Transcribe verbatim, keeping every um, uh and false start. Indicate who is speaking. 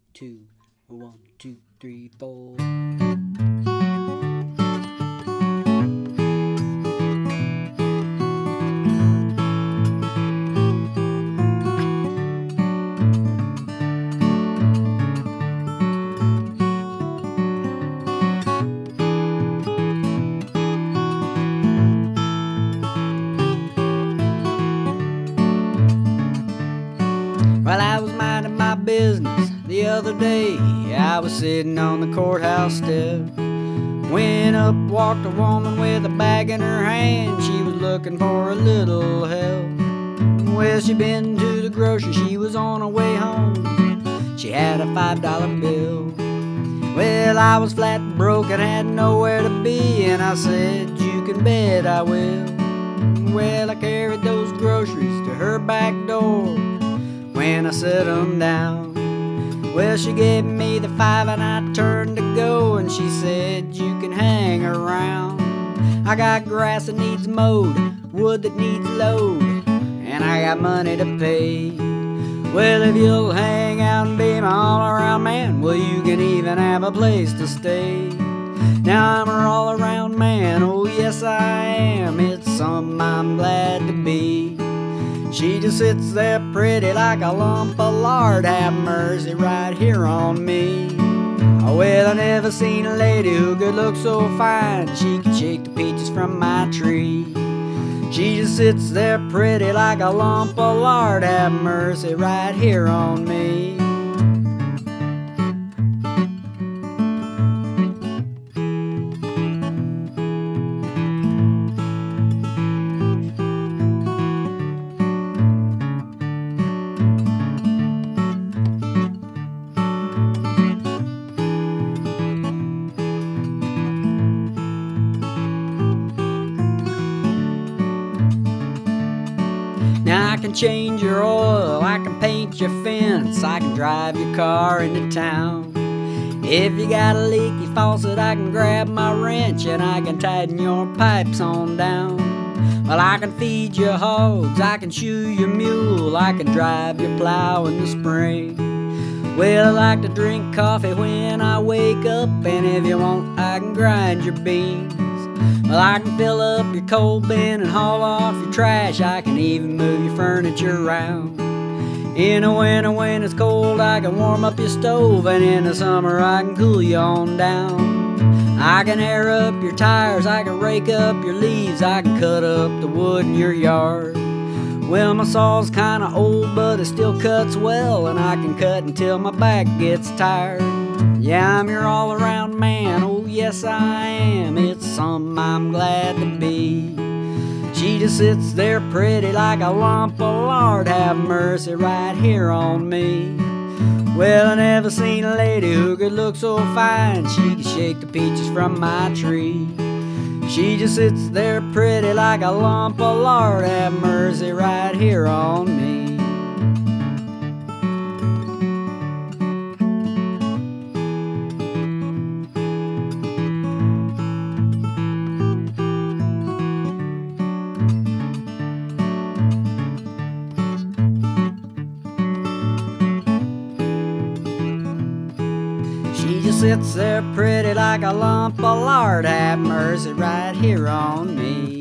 Speaker 1: two, one, two, three, four. While I was minding my business the other day, I was sitting on the courthouse steps. Went up, walked a woman with a bag in her hand. She was looking for a little help. Well, she been to the grocery, she was on her way home. She had a five dollar bill. Well, I was flat broke and had nowhere to be, and I said, you can bet I will. Well, I carried those groceries to her back door. When I set 'em down, well, she gave me the five and I turned to go, and she said, you can hang around. I got grass that needs mowed, wood that needs load, and I got money to pay. Well, if you'll hang out and be my all-around man, well, you can even have a place to stay. Now I'm her all-around man, oh yes I am, it's something I'm glad to be. She just sits there pretty like a lump of lard, have mercy right here on me. Oh, well, I never seen a lady who could look so fine, she could shake the peaches from my tree. She just sits there pretty like a lump of lard, have mercy right here on me. Now I can change your oil, I can paint your fence, I can drive your car into town. If you got a leaky faucet, I can grab my wrench and I can tighten your pipes on down. Well, I can feed your hogs, I can shoe your mule, I can drive your plow in the spring. Well, I like to drink coffee when I wake up, and if you want, I can grind your beans. Well, I can fill up your coal bin and haul off your trash, I can even move your furniture around. In the winter when it's cold, I can warm up your stove, and in the summer I can cool you on down. I can air up your tires, I can rake up your leaves, I can cut up the wood in your yard. Well, my saw's kinda old, but it still cuts well, and I can cut until my back gets tired. Yeah, I'm your all-around man, oh yes I am, it's something I'm glad to be. She just sits there pretty like a lump of lard, have mercy right here on me. Well, I never seen a lady who could look so fine, she could shake the peaches from my tree. She just sits there pretty like a lump of lard, have mercy right here on me. She just sits there pretty like a lump of lard, have mercy right here on me.